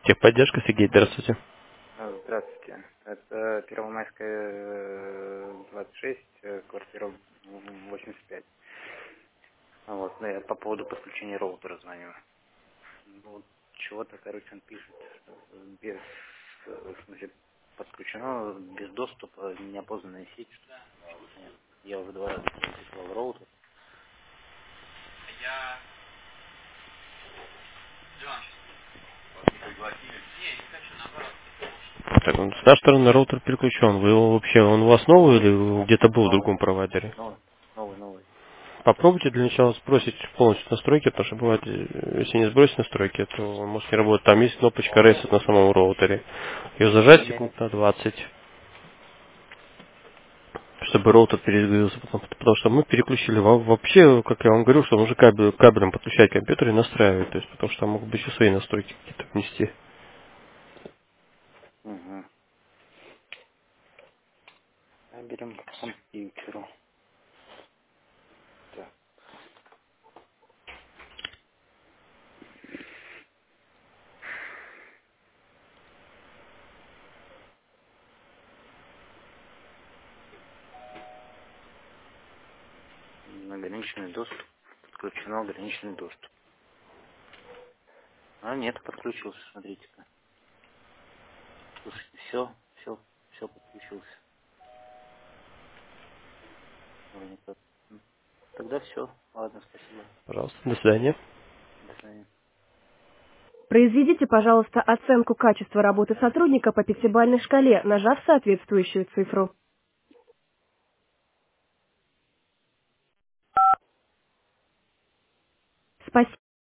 Техподдержка, Сергей, здравствуйте. Здравствуйте. Это Первомайская, 26, квартира 85. Вот, ну, я по поводу подключения роутера звоню. Ну, вот чего-то, короче, он пишет, без, в смысле, подключено, без доступа, неопознанная сеть. Что-то непонятно. Я уже 2 раза переписывал роутер. Так, с нашей стороны роутер переключен. Вы его вообще, он у вас новый или где-то был в Новый, другом провайдере? новый, новый, новый. Попробуйте для начала сбросить полностью настройки, потому что бывает, если не сбросить настройки, то он может не работать. Там есть кнопочка Reset на самом роутере. Ее Ну, зажать я секунд не... на 20, чтобы роутер перегрузился. Потому что мы переключили вообще, как я вам говорю, что нужно кабелем подключать компьютер и настраивать. То есть, потому что там могут быть еще свои настройки какие-то внести. Угу. Берем к компьютеру. Так, ограниченный доступ. Подключено ограниченный доступ. А нет, подключился, смотрите-ка. Слушайте, все подключился. Вроде как. Тогда все. Ладно, спасибо. Пожалуйста, до свидания. До свидания. Произведите, пожалуйста, оценку качества работы сотрудника по пятибалльной шкале, нажав соответствующую цифру. Спасибо.